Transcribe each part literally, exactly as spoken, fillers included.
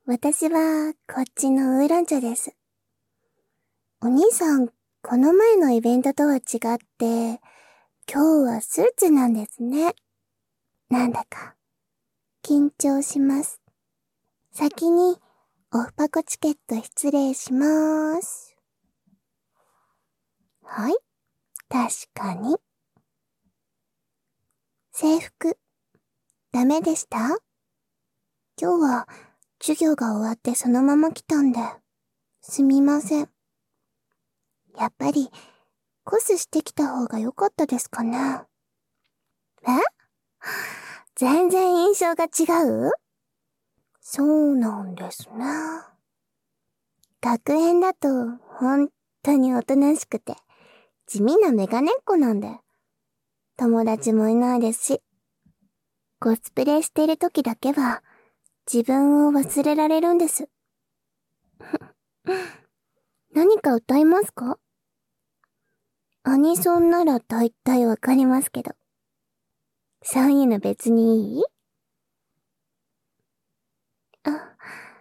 私はこっちのウーロン茶です。お兄さん、この前のイベントとは違って、今日はスーツなんですね。なんだか、緊張します。先に、オフパコチケット失礼しまーす。はい、確かに。制服、ダメでした？今日は、授業が終わってそのまま来たんで、すみません。やっぱり、コスしてきた方が良かったですかね。え？全然印象が違う？そうなんですね。学園だと本当におとなしくて地味なメガネっ子なんで、友達もいないですし、コスプレしてる時だけは自分を忘れられるんです。何か歌いますか？アニソンなら大体わかりますけど。そういうの別にいい？あ、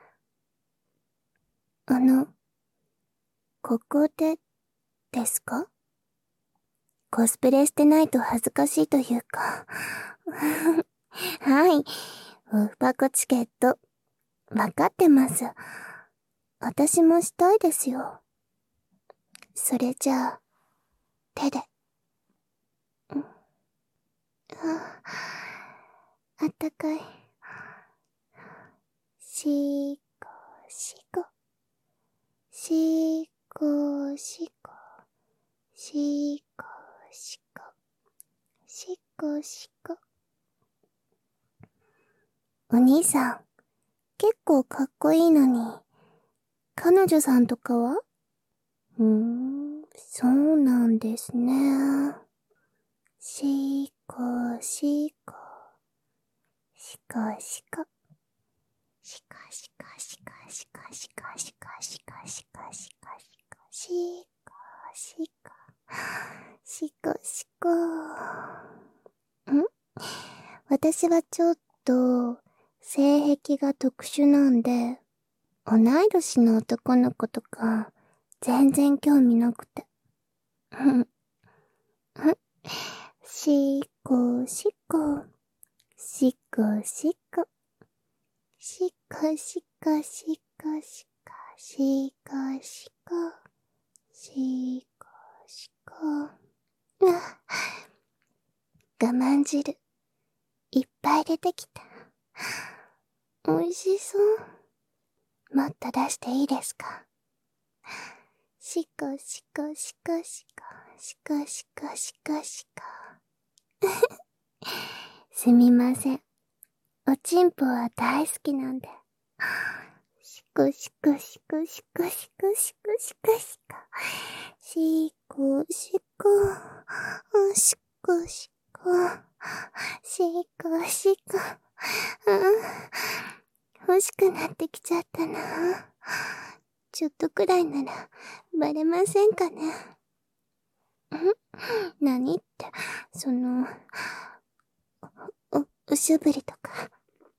あの、ここでですか？コスプレしてないと恥ずかしいというか。はい。オフパコチケット。わかってます。私もしたいですよ。それじゃあ、手で。うん、あ、あったかい。しこしこ。しこしこ。しこしこ。しこしこ。お兄さん、結構かっこいいのに、彼女さんとかは？うーん、そうなんですね。しこしこ。しこしこ。しこしこしこしこしこしこしこしこしこしこしこしこしこしこ。ん？私はちょっと性癖が特殊なんで、同い年の男の子とか全然興味なくて。しこしこしこしこしこしこしこしこしこしこしこしこ。うわ、我慢汁いっぱい出てきた。おいしそう。もっと出していいですか？しこしこしこしこしこしこしこしこ。すみません。おちんぽは大好きなんで。しこしこしこしこしこしこしこしこ。しこしこ。しこしこ。しこしこ。欲しくなってきちゃったな。ちょっとくらいならバレませんかね。ん？何って、その、お、おしゃぶりとか。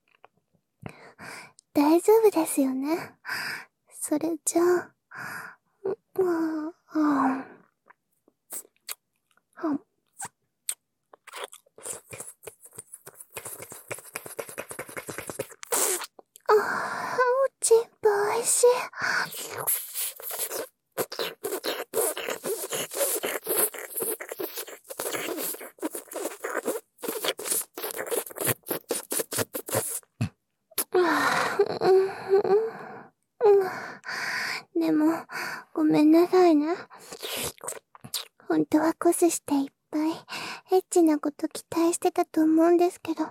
大丈夫ですよね。それじゃあ、まあ、ああ、あ、おちんぽおいしい。でも、ごめんなさいね。本当はコスしていっぱいエッチなこと期待してたと思うんですけど。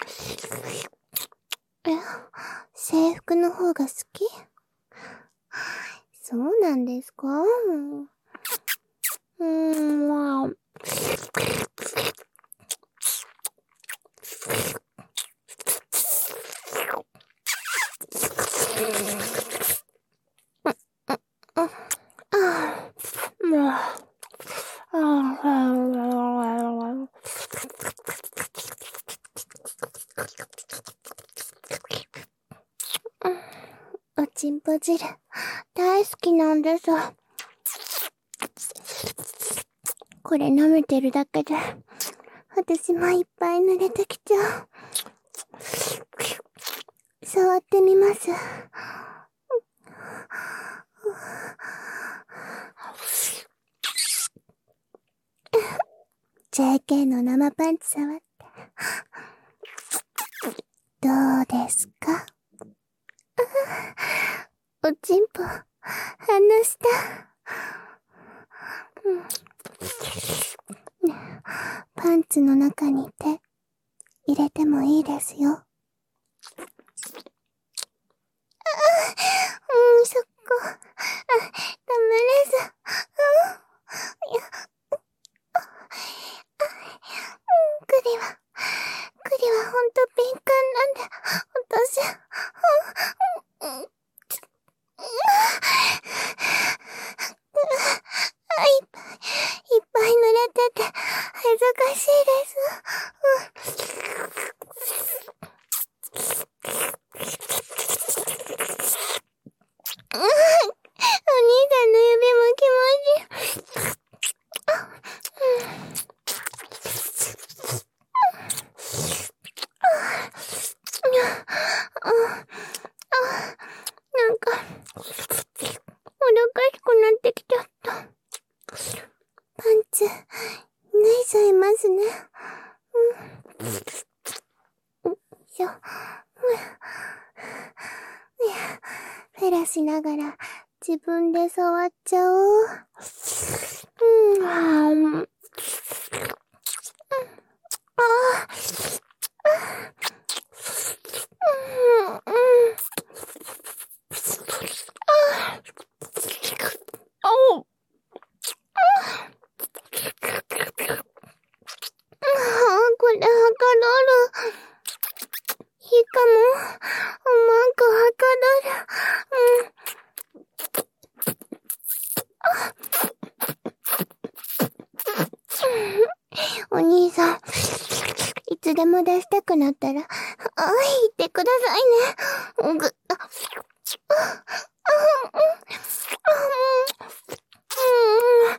え、制服の方が好き？そうなんですか？うーん、まあ。 チンポ汁、大好きなんです。これ舐めてるだけで、私もいっぱい濡れてきちゃう。触ってみます。ジェーケー の生パンツ触って。どうですか？おちんぽ、離した。パンツの中に手、入れてもいいですよ。あ、うん、そこ。あ、ダメです。いや、クリは、クリはほんと敏感なんで、私、うん、うん、あ、いっぱい、いっぱい濡れてて、恥ずかしいです。うん、お兄さんの指も気持ちいい。なんか、お腹しくなってきちゃった。パンツ、脱いじゃいますね。うん。よいしょ。フェラしながら自分で触っちゃおう。うん。ああ。うん。うん。おう。ああ、これはかどる。いいかも。うまくはかどる。うん。お兄さん、いつでも出したくなったら、あ、言ってくださいね。ぐ、あ、あ、あ、うん、あ、うん、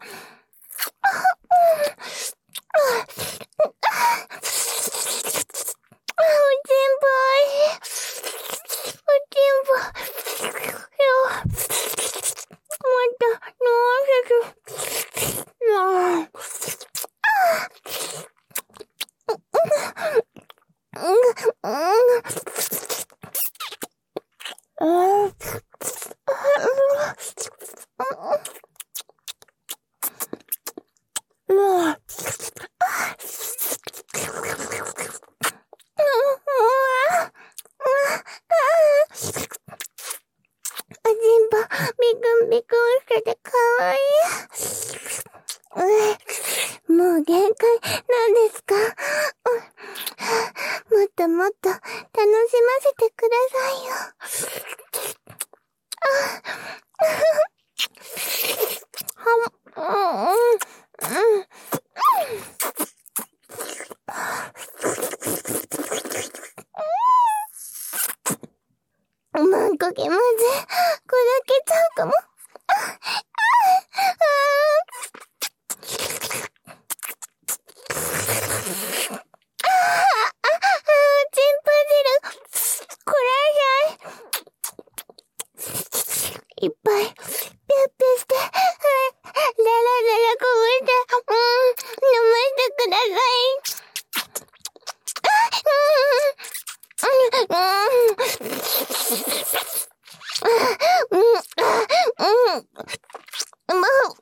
ビクンビクンしててかわいい。もう限界なんですか？もっともっと楽しませてくださいよ。はん、うん、うん、うん。マンコ気まずい。砕けちゃうかも。いっぱい、ぴゅっぴゅして、ララララこぼして、うん、飲ませてください。うん、うん、うん、うん、うん、うん、まあ、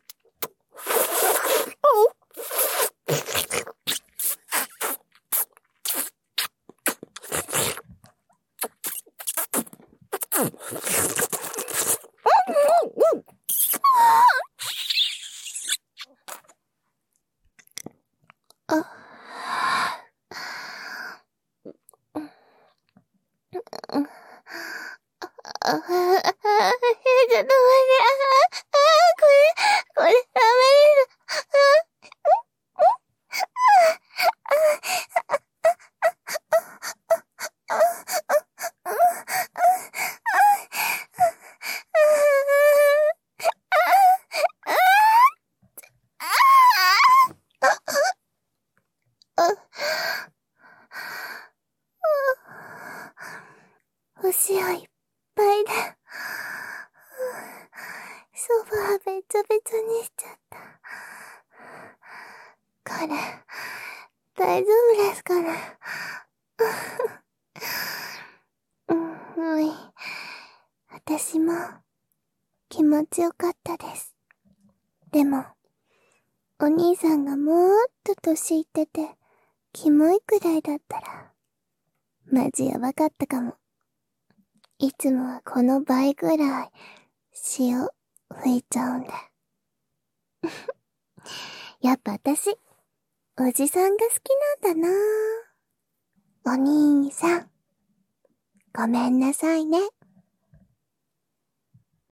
あ、あ、ちょっと待って、あ、あ、これ、これ、ダメです。 潮いっぱいで、ソファーべちゃべちゃにしちゃった。これ、大丈夫ですかね。うん、うい。私も、気持ちよかったです。でも、お兄さんがもーっと年いってて、キモいくらいだったら、マジやばかったかも。いつもはこの倍ぐらい、潮、吹いちゃうんで。やっぱ私、おじさんが好きなんだなぁ。お兄さん、ごめんなさいね。